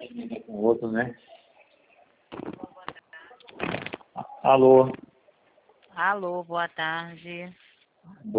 comunica com o outro, né? Alô? Alô, boa tarde.